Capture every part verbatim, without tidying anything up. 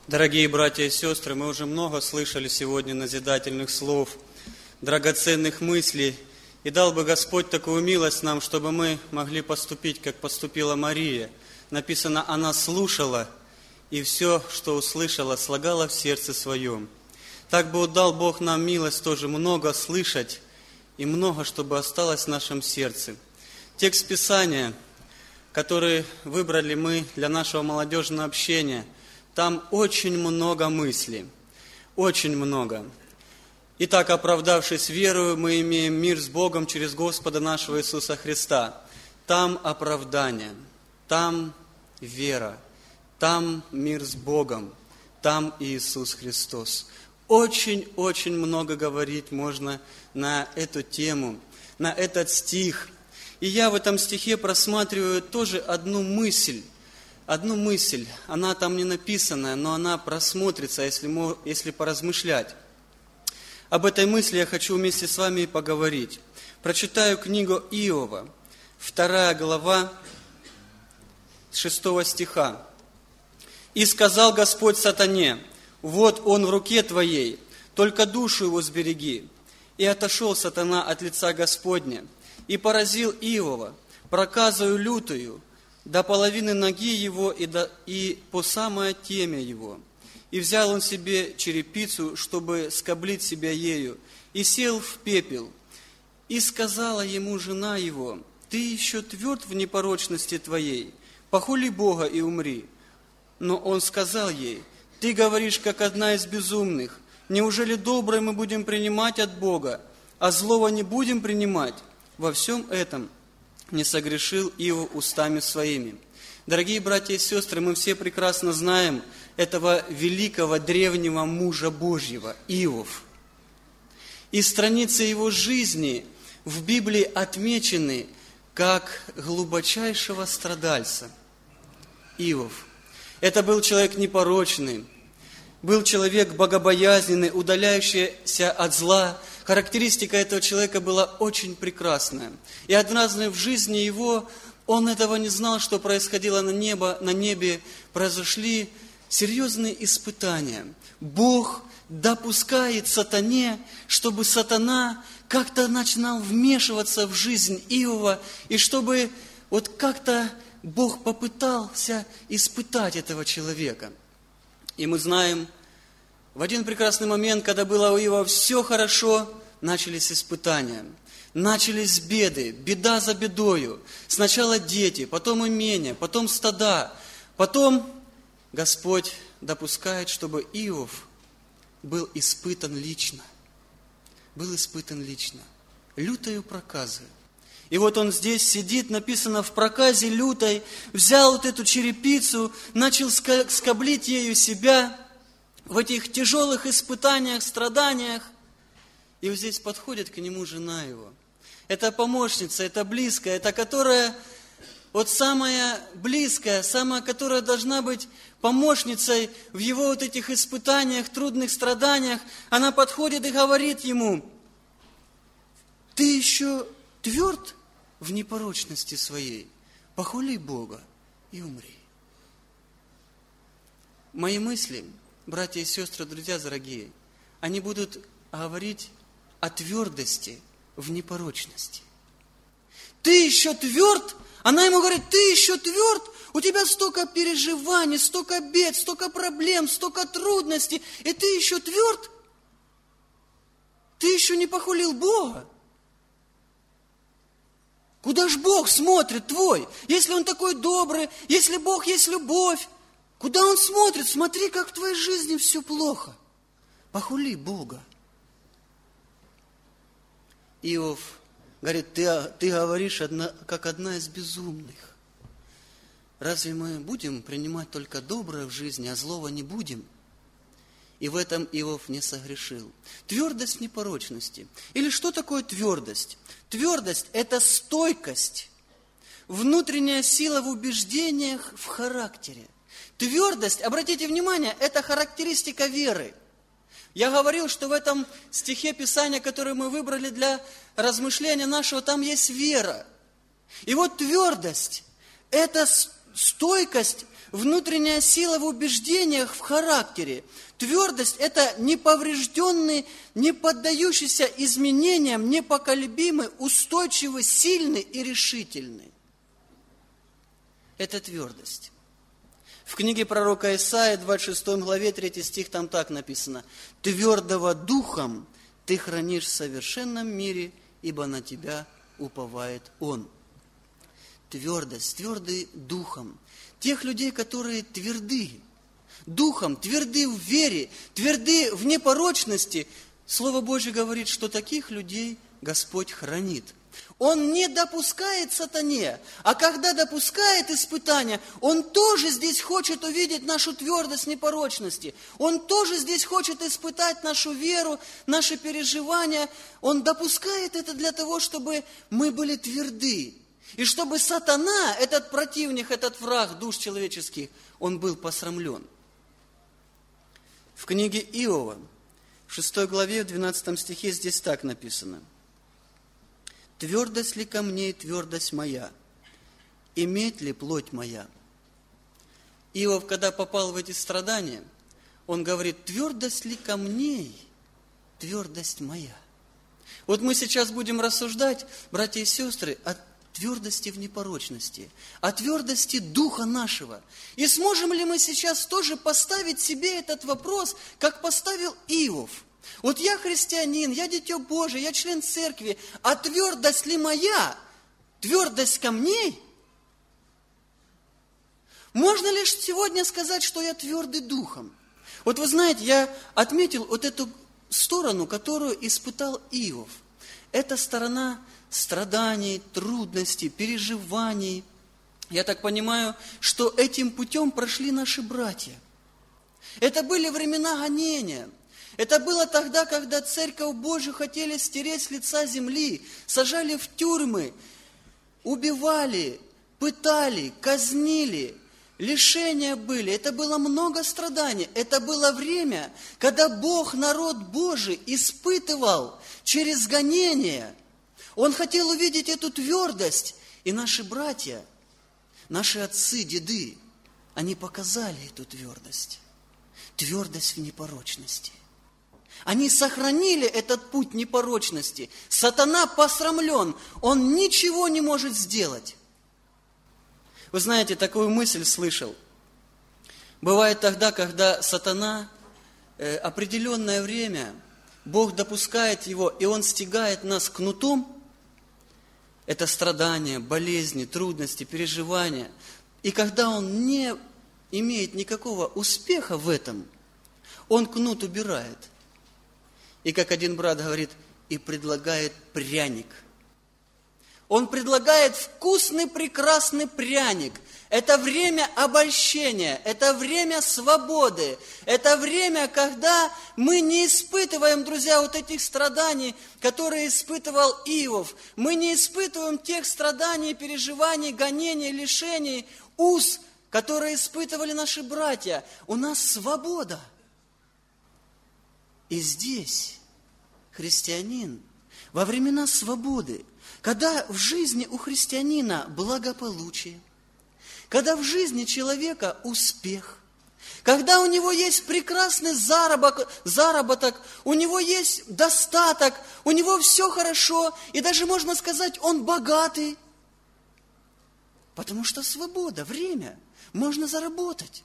Дорогие братья и сестры, мы уже много слышали сегодня назидательных слов, драгоценных мыслей. И дал бы Господь такую милость нам, чтобы мы могли поступить, как поступила Мария. Написано, она слушала, и все, что услышала, слагала в сердце своем. Так бы дал Бог нам милость тоже много слышать, и много, чтобы осталось в нашем сердце. Текст Писания, который выбрали мы для нашего молодежного общения, там очень много мыслей, очень много. Итак, оправдавшись верою, мы имеем мир с Богом через Господа нашего Иисуса Христа. Там оправдание, там вера, там мир с Богом, там Иисус Христос. Очень-очень много говорить можно на эту тему, на этот стих. И я в этом стихе просматриваю тоже одну мысль. Одну мысль, она там не написанная, но она просмотрится, если, если поразмышлять. Об этой мысли я хочу вместе с вами поговорить. Прочитаю книгу Иова, вторая глава, с шестого стиха. «И сказал Господь сатане, вот он в руке твоей, только душу его сбереги. И отошел сатана от лица Господня, и поразил Иова проказою лютою, до половины ноги его и, до, и по самое темя его. И взял он себе черепицу, чтобы скоблить себя ею, и сел в пепел. И сказала ему жена его, ты еще тверд в непорочности твоей, похули Бога и умри. Но он сказал ей, ты говоришь, как одна из безумных, неужели доброе мы будем принимать от Бога, а злого не будем принимать? Во всем этом не согрешил Иов устами своими». Дорогие братья и сестры, мы все прекрасно знаем этого великого древнего мужа Божьего, Иов. И страницы его жизни в Библии отмечены как глубочайшего страдальца. Иов. Это был человек непорочный, был человек богобоязненный, удаляющийся от зла. Характеристика этого человека была очень прекрасная. И однажды в жизни его, он этого не знал, что происходило на, небо, на небе, произошли серьезные испытания. Бог допускает сатане, чтобы сатана как-то начинал вмешиваться в жизнь Иова, и чтобы вот как-то Бог попытался испытать этого человека. И мы знаем, в один прекрасный момент, когда было у Иова все хорошо, начались испытания, начались беды, беда за бедою. Сначала дети, потом имение, потом стада. Потом Господь допускает, чтобы Иов был испытан лично. Был испытан лично. Лютою проказою. И вот он здесь сидит, написано, в проказе лютой, взял вот эту черепицу, начал скоблить ею себя в этих тяжелых испытаниях, страданиях. И вот здесь подходит к нему жена его. Это помощница, это близкая, это которая, вот самая близкая, самая, которая должна быть помощницей в его вот этих испытаниях, трудных страданиях. Она подходит и говорит ему, ты еще тверд в непорочности своей, похули Бога и умри. Мои мысли, братья и сестры, друзья дорогие, они будут говорить о твердости в непорочности. Ты еще тверд? Она ему говорит, ты еще тверд? У тебя столько переживаний, столько бед, столько проблем, столько трудностей, и ты еще тверд? Ты еще не похулил Бога? Куда ж Бог смотрит твой? Если Он такой добрый, если Бог есть любовь, куда Он смотрит? Смотри, как в твоей жизни все плохо. Похули Бога. Иов говорит, ты, ты говоришь, одна, как одна из безумных. Разве мы будем принимать только доброе в жизни, а злого не будем? И в этом Иов не согрешил. Твердость непорочности. Или что такое твердость? Твердость – это стойкость, внутренняя сила в убеждениях, в характере. Твердость, обратите внимание, это характеристика веры. Я говорил, что в этом стихе Писания, который мы выбрали для размышления нашего, там есть вера. И вот твердость – это стойкость внутренняя сила в убеждениях, в характере. Твердость – это неповрежденный, не поддающийся изменениям, непоколебимый, устойчивый, сильный и решительный. Это твердость. В книге пророка Исаии, двадцать шестой главе, третий стих, там так написано: «Твердого духом ты хранишь в совершенном мире, ибо на тебя уповает Он». Твердость, твердый духом. Тех людей, которые тверды духом, тверды в вере, тверды в непорочности. Слово Божье говорит, что таких людей Господь хранит. Он не допускает сатане, а когда допускает испытания, Он тоже здесь хочет увидеть нашу твердость непорочности. Он тоже здесь хочет испытать нашу веру, наши переживания. Он допускает это для того, чтобы мы были тверды. И чтобы сатана, этот противник, этот враг душ человеческих, он был посрамлен. В книге Иова, в шестой главе, в двенадцатом стихе здесь так написано: «Твердость ли камней твердость моя? Иметь ли плоть моя?» Иов, когда попал в эти страдания, он говорит: твердость ли камней твердость моя? Вот мы сейчас будем рассуждать, братья и сестры, о твердости в непорочности, о твердости духа нашего. И сможем ли мы сейчас тоже поставить себе этот вопрос, как поставил Иов? Вот я христианин, я дитё Божие, я член церкви, а твердость ли моя, твердость камней? Можно лишь сегодня сказать, что я твердый духом. Вот вы знаете, я отметил вот эту сторону, которую испытал Иов. Это сторона страданий, трудностей, переживаний. Я так понимаю, что этим путем прошли наши братья. Это были времена гонения. Это было тогда, когда Церковь Божию хотели стереть с лица земли, сажали в тюрьмы, убивали, пытали, казнили, лишения были. Это было много страданий. Это было время, когда Бог, народ Божий, испытывал через гонение. Он хотел увидеть эту твердость. И наши братья, наши отцы, деды, они показали эту твердость. Твердость в непорочности. Они сохранили этот путь непорочности. Сатана посрамлен. Он ничего не может сделать. Вы знаете, такую мысль слышал. Бывает тогда, когда сатана э, определенное время, Бог допускает его, и он стягает нас кнутом. Это страдания, болезни, трудности, переживания. И когда он не имеет никакого успеха в этом, он кнут убирает. И как один брат говорит, и предлагает пряник. Он предлагает вкусный, прекрасный пряник. Это время обольщения, это время свободы, это время, когда мы не испытываем, друзья, вот этих страданий, которые испытывал Иов. Мы не испытываем тех страданий, переживаний, гонений, лишений, уз, которые испытывали наши братья. У нас свобода. И здесь христианин во времена свободы, когда в жизни у христианина благополучие, когда в жизни человека успех, когда у него есть прекрасный заработок, заработок, у него есть достаток, у него все хорошо, и даже можно сказать, он богатый. Потому что свобода, время, можно заработать.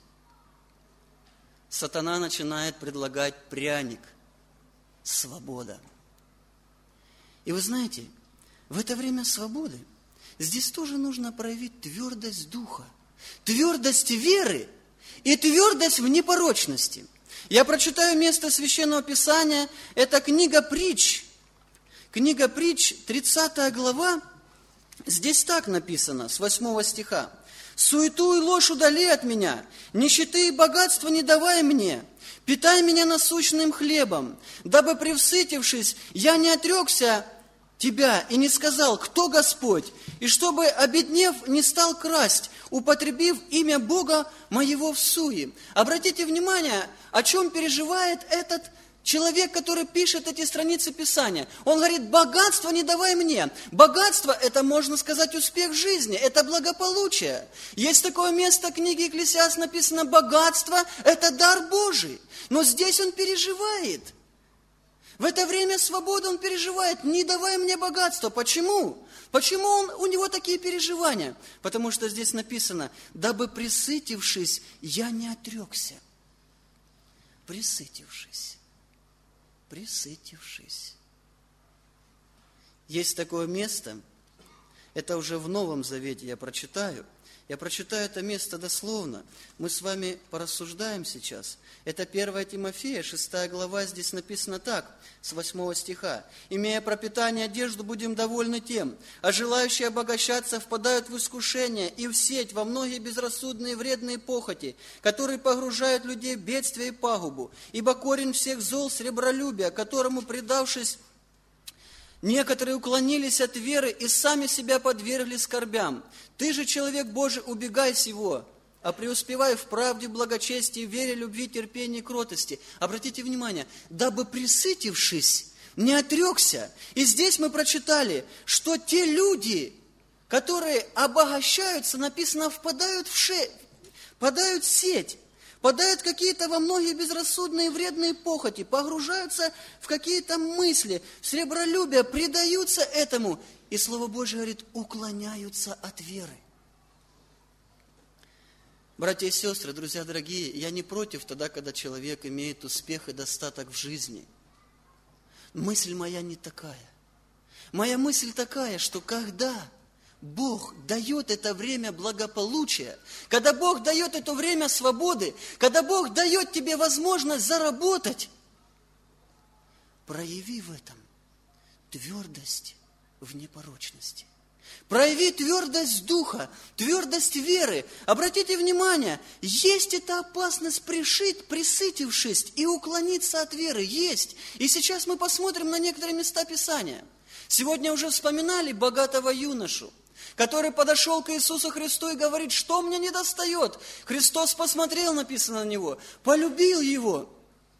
Сатана начинает предлагать пряник. Свобода. И вы знаете, в это время свободы здесь тоже нужно проявить твердость духа, твердость веры и твердость в непорочности. Я прочитаю место Священного Писания, это книга Притч. Книга Притч, тридцатая глава, здесь так написано, с восьмого стиха. «Суету и ложь удали от меня, нищеты и богатства не давай мне. Питай меня насущным хлебом, дабы, превсытившись, я не отрекся тебя и не сказал, кто Господь, и чтобы, обеднев, не стал красть, употребив имя Бога моего в суе». Обратите внимание, о чем переживает этот Человек, который пишет эти страницы Писания, он говорит, богатство не давай мне. Богатство – это, можно сказать, успех жизни, это благополучие. Есть такое место в книге Екклесиаст написано, богатство – это дар Божий. Но здесь он переживает. В это время свободы он переживает, не давай мне богатство. Почему? Почему он, у него такие переживания? Потому что здесь написано, дабы присытившись, я не отрекся. Присытившись. Присытившись. Есть такое место, это уже в Новом Завете я прочитаю. Я прочитаю это место дословно. Мы с вами порассуждаем сейчас. Это первое Тимофея, шестая глава, здесь написано так, с восьмого стиха. «Имея пропитание одежду, будем довольны тем, а желающие обогащаться впадают в искушение и в сеть, во многие безрассудные вредные похоти, которые погружают людей в бедствие и пагубу. Ибо корень всех зол сребролюбия, которому, предавшись, некоторые уклонились от веры и сами себя подвергли скорбям. Ты же, человек Божий, убегай сего, а преуспевай в правде, благочестии, вере, любви, терпении, кротости». Обратите внимание, дабы присытившись, не отрекся. И здесь мы прочитали, что те люди, которые обогащаются, написано, впадают в, ше... впадают в сеть. Падают какие-то во многие безрассудные вредные похоти, погружаются в какие-то мысли, в сребролюбие, предаются этому. И Слово Божье говорит, уклоняются от веры. Братья и сестры, друзья дорогие, я не против тогда, когда человек имеет успех и достаток в жизни. Мысль моя не такая. Моя мысль такая, что когда Бог дает это время благополучия, когда Бог дает это время свободы, когда Бог дает тебе возможность заработать, прояви в этом твердость в непорочности. Прояви твердость духа, твердость веры. Обратите внимание, есть эта опасность пришить, присытившись и уклониться от веры. Есть. И сейчас мы посмотрим на некоторые места Писания. Сегодня уже вспоминали богатого юношу, который подошел к Иисусу Христу и говорит, что мне недостает. Христос посмотрел, написано на него, полюбил его.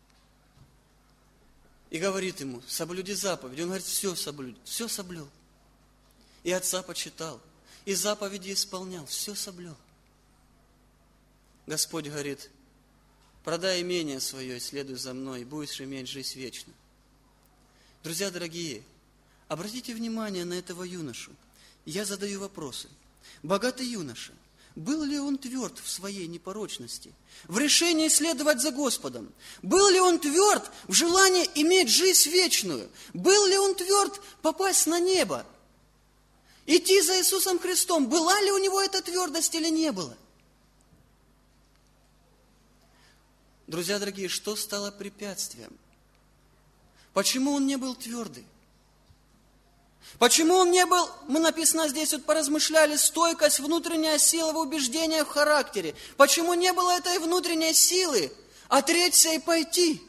И говорит ему, соблюди заповедь. Он говорит, все соблюдь, все соблюл. И отца почитал, и заповеди исполнял, все соблюл. Господь говорит, продай имение свое и следуй за мной, и будешь иметь жизнь вечную. Друзья дорогие, обратите внимание на этого юношу. Я задаю вопросы. Богатый юноша, был ли он тверд в своей непорочности, в решении следовать за Господом? Был ли он тверд в желании иметь жизнь вечную? Был ли он тверд попасть на небо? Идти за Иисусом Христом? Была ли у него эта твердость или не было? Друзья дорогие, что стало препятствием? Почему он не был твердый? Почему он не был, мы написано здесь, вот поразмышляли, стойкость, внутренняя сила в убеждениях, в характере. Почему не было этой внутренней силы отречься и пойти?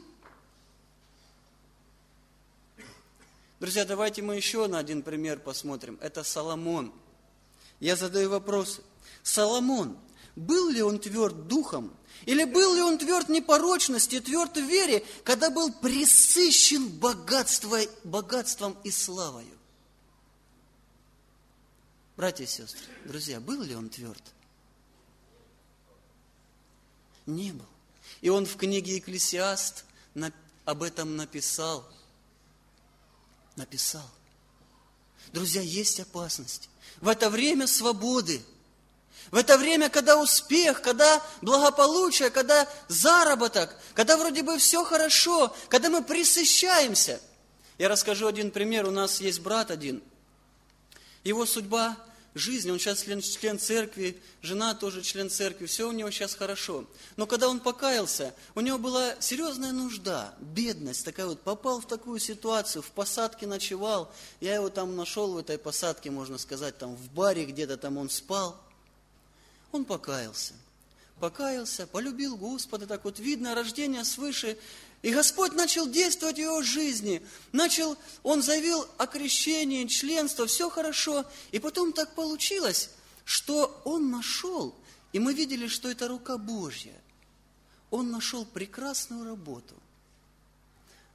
Друзья, давайте мы еще на один пример посмотрим. Это Соломон. Я задаю вопросы. Соломон, был ли он тверд духом? Или был ли он тверд в непорочности, тверд в вере, когда был пресыщен богатство, богатством и славою? Братья и сестры, друзья, был ли он тверд? Не был. И он в книге Екклесиаст об этом написал. Написал. Друзья, есть опасность. В это время свободы, в это время, когда успех, когда благополучие, когда заработок, когда вроде бы все хорошо, когда мы пресыщаемся. Я расскажу один пример. У нас есть брат один. Его судьба, жизнь, он сейчас член, член церкви, жена тоже член церкви, все у него сейчас хорошо. Но когда он покаялся, у него была серьезная нужда, бедность такая вот, попал в такую ситуацию, в посадке ночевал, я его там нашел в этой посадке, можно сказать, там в баре где-то там он спал. Он покаялся, покаялся, полюбил Господа, так вот видно, рождение свыше. И Господь начал действовать в его жизни. Начал, он заявил о крещении, членство, все хорошо. И потом так получилось, что он нашел, и мы видели, что это рука Божья. Он нашел прекрасную работу.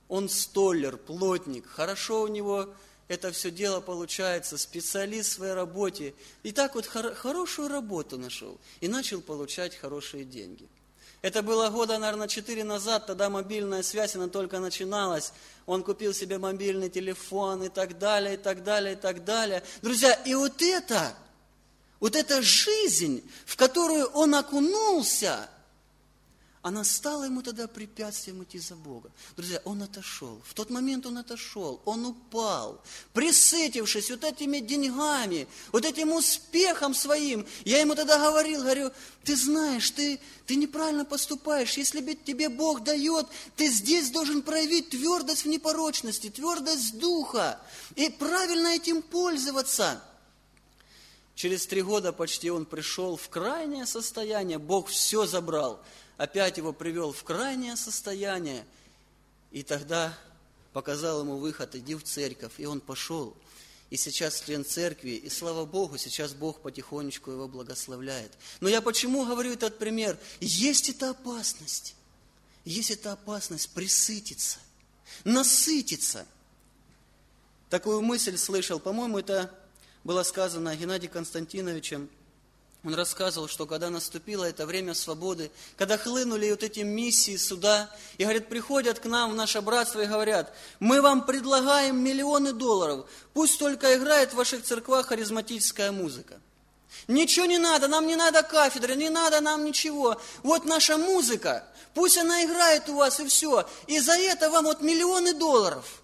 Он столяр, плотник, хорошо у него это все дело получается, специалист в своей работе. И так вот хор- хорошую работу нашел и начал получать хорошие деньги. Это было года, наверное, четыре назад, тогда мобильная связь, она только начиналась. Он купил себе мобильный телефон и так далее, и так далее, и так далее. Друзья, и вот это, вот эта жизнь, в которую он окунулся, она стала ему тогда препятствием идти за Бога. Друзья, он отошел. В тот момент он отошел, он упал, присытившись вот этими деньгами, вот этим успехом своим. Я ему тогда говорил, говорю, ты знаешь, ты, ты неправильно поступаешь. Если бы тебе Бог дает, ты здесь должен проявить твердость в непорочности, твердость духа и правильно этим пользоваться. Через три года почти он пришел в крайнее состояние, Бог все забрал. Опять его привел в крайнее состояние, и тогда показал ему выход, иди в церковь, и он пошел. И сейчас член церкви, и слава Богу, сейчас Бог потихонечку его благословляет. Но я почему говорю этот пример? Есть эта опасность, есть эта опасность присытиться, насытиться. Такую мысль слышал, по-моему, это было сказано Геннадием Константиновичем. Он рассказывал, что когда наступило это время свободы, когда хлынули вот эти миссии сюда, и, говорит, приходят к нам в наше братство и говорят, мы вам предлагаем миллионы долларов, пусть только играет в ваших церквах харизматическая музыка. Ничего не надо, нам не надо кафедры, не надо нам ничего. Вот наша музыка, пусть она играет у вас и все. И за это вам вот миллионы долларов.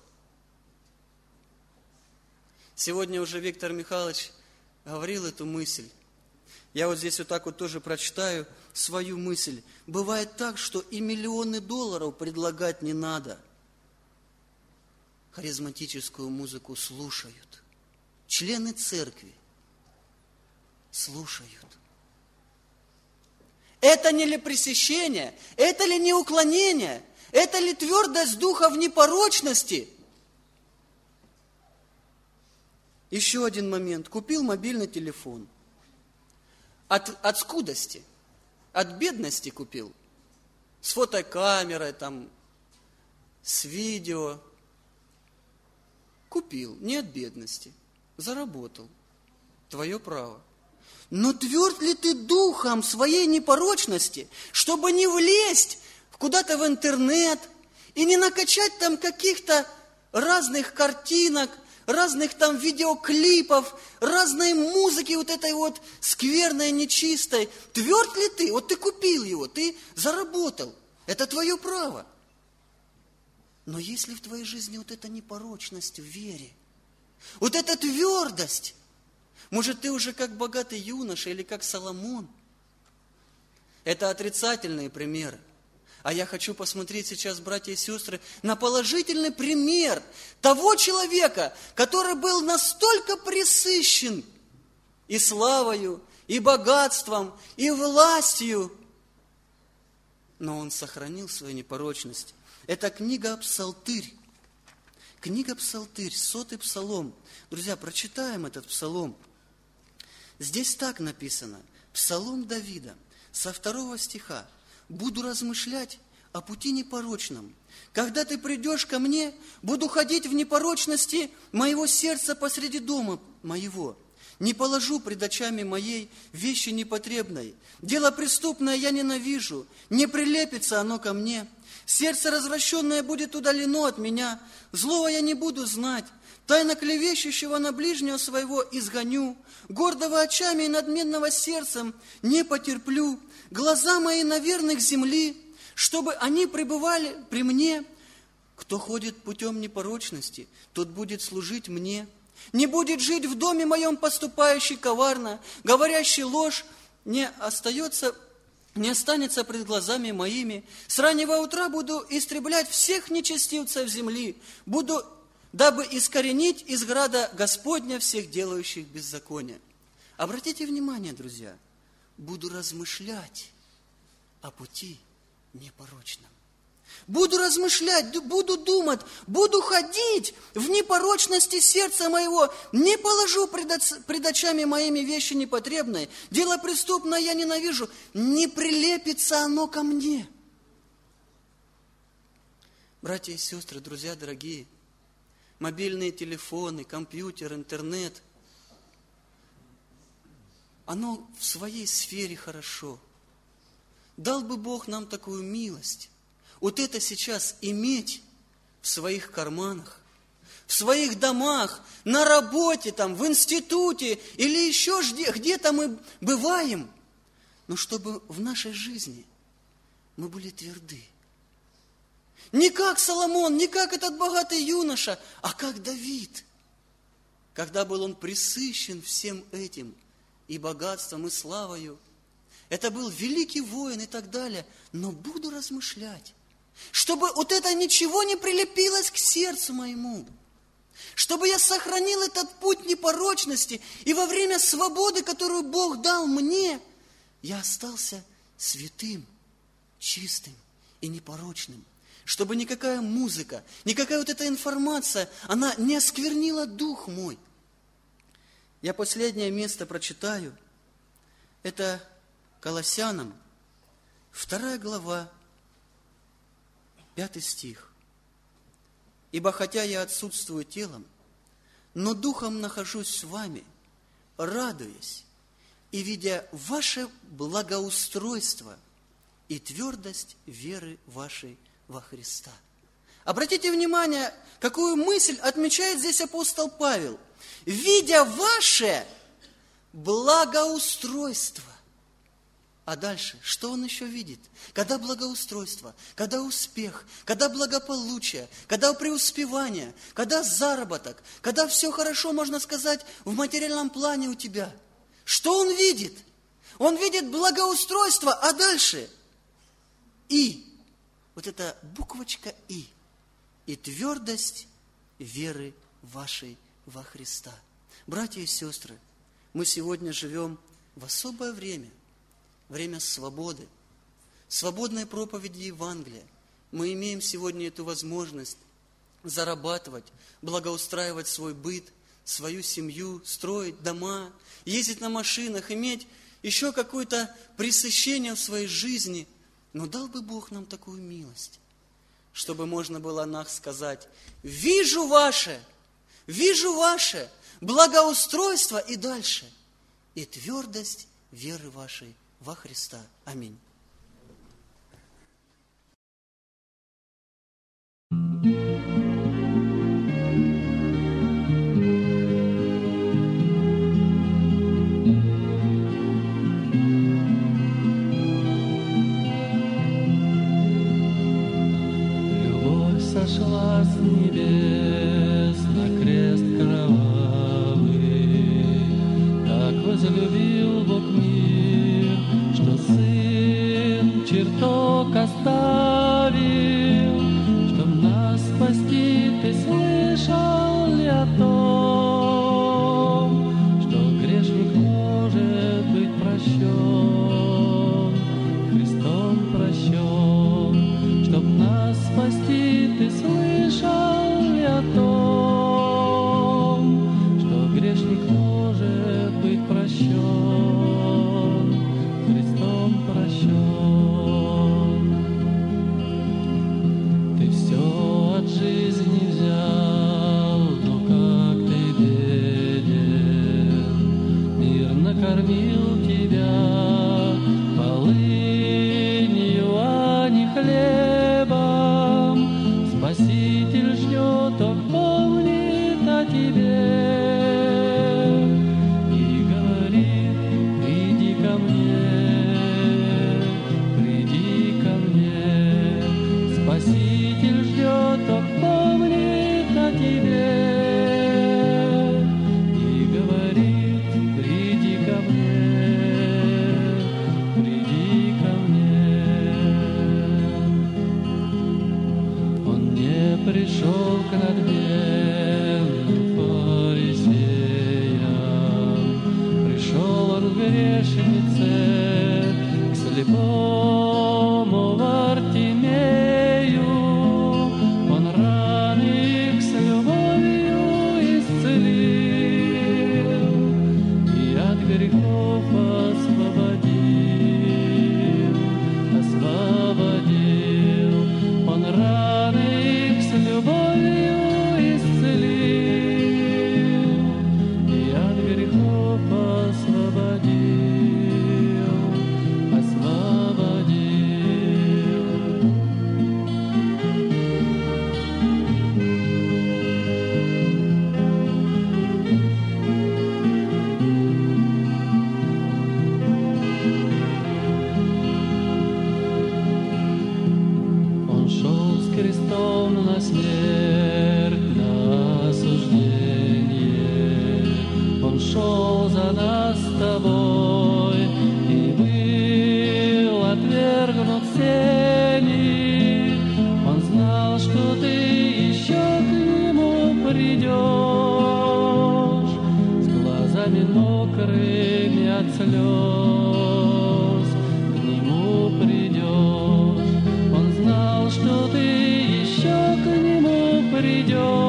Сегодня уже Виктор Михайлович говорил эту мысль. Я вот здесь вот так вот тоже прочитаю свою мысль. Бывает так, что и миллионы долларов предлагать не надо. Харизматическую музыку слушают. Члены церкви слушают. Это не ли пресыщение? Это ли не уклонение? Это ли твердость духа в непорочности? Еще один момент. Купил мобильный телефон. От, от скудости, от бедности купил. С фотокамерой, там, с видео. Купил, не от бедности. Заработал. Твое право. Но тверд ли ты духом своей непорочности, чтобы не влезть куда-то в интернет и не накачать там каких-то разных картинок, разных там видеоклипов, разной музыки вот этой вот скверной, нечистой. Тверд ли ты? Вот ты купил его, ты заработал. Это твое право. Но если в твоей жизни вот эта непорочность в вере, вот эта твердость, может, ты уже как богатый юноша или как Соломон, это отрицательные примеры. А я хочу посмотреть сейчас, братья и сестры, на положительный пример того человека, который был настолько пресыщен и славою, и богатством, и властью, но он сохранил свою непорочность. Это книга Псалтырь. Книга Псалтырь, сотый псалом. Друзья, прочитаем этот псалом. Здесь так написано. Псалом Давида, со второго стиха. Буду размышлять о пути непорочном. Когда ты придешь ко мне, буду ходить в непорочности моего сердца посреди дома моего. Не положу пред очами моей вещи непотребной. Дело преступное я ненавижу, не прилепится оно ко мне. Сердце развращенное будет удалено от меня, злого я не буду знать. Тайно клевещущего на ближнего своего изгоню, гордого очами и надменного сердцем не потерплю. Глаза мои на верных земли, чтобы они пребывали при мне. Кто ходит путем непорочности, тот будет служить мне. Не будет жить в доме моем поступающий коварно, говорящий ложь, не остается, не останется пред глазами моими. С раннего утра буду истреблять всех нечестивцев земли, буду, дабы искоренить из града Господня всех делающих беззаконие. Обратите внимание, друзья, буду размышлять о пути непорочном. Буду размышлять, буду думать, буду ходить в непорочности сердца моего. Не положу пред, пред очами моими вещи непотребные. Дело преступное я ненавижу. Не прилепится оно ко мне. Братья и сестры, друзья дорогие, мобильные телефоны, компьютер, интернет, оно в своей сфере хорошо. Дал бы Бог нам такую милость, вот это сейчас иметь в своих карманах, в своих домах, на работе, там, в институте или еще где, где-то мы бываем, но чтобы в нашей жизни мы были тверды. Не как Соломон, не как этот богатый юноша, а как Давид. Когда был он пресыщен всем этим, и богатством, и славою. Это был великий воин и так далее. Но буду размышлять, чтобы вот это ничего не прилепилось к сердцу моему. Чтобы я сохранил этот путь непорочности, и во время свободы, которую Бог дал мне, я остался святым, чистым и непорочным. Чтобы никакая музыка, никакая вот эта информация, она не осквернила дух мой. Я последнее место прочитаю. Это Колоссянам, вторая глава, пятый стих. «Ибо хотя я отсутствую телом, но духом нахожусь с вами, радуясь и видя ваше благоустройство и твердость веры вашей во Христа». Обратите внимание, какую мысль отмечает здесь апостол Павел. «Видя ваше благоустройство». А дальше, что он еще видит? Когда благоустройство, когда успех, когда благополучие, когда преуспевание, когда заработок, когда все хорошо, можно сказать, в материальном плане у тебя. Что он видит? Он видит благоустройство, а дальше «и». Вот эта буквочка «и». И твердость веры вашей во Христа. Братья и сестры, мы сегодня живем в особое время, время свободы, свободной проповеди Евангелия. Мы имеем сегодня эту возможность зарабатывать, благоустраивать свой быт, свою семью, строить дома, ездить на машинах, иметь еще какое-то пресыщение в своей жизни. Но дал бы Бог нам такую милость, чтобы можно было о нас сказать: «Вижу ваше, вижу ваше благоустройство», и дальше, и твердость веры вашей во Христа. Аминь. Сошла с небес на крест кровавый, так возлюбил Бог мир, что Сын чертог оставил, чтоб нас спасти. Ты слышал ли о том, что грешник может быть прощен, Христом прощен, чтоб нас спасти? Ты слышал ли о том, что грешник может быть прощен, Христом прощен? Ты все от жизни взял, но как ты беден, мир накормил тебя полынью, а не хлебом. Спаситель ждет, он помнит о тебе и говорит: приди ко мне, приди ко мне. Спаситель ждет, он помнит о тебе и говорит: приди ко мне, приди ко мне. Пришел к надменным фарисеям, пришел он к грешнице, к слепому Вартимею. Он раны их с любовью исцелил и от грехов освободил, освободил. Он раны крестом на смерть, на осуждение. Он шел за нас с тобой и был отвергнут всеми. Он знал, что ты еще к нему придешь, с глазами мокрыми от слез к нему придешь. Он знал, что ты еще к нему придешь.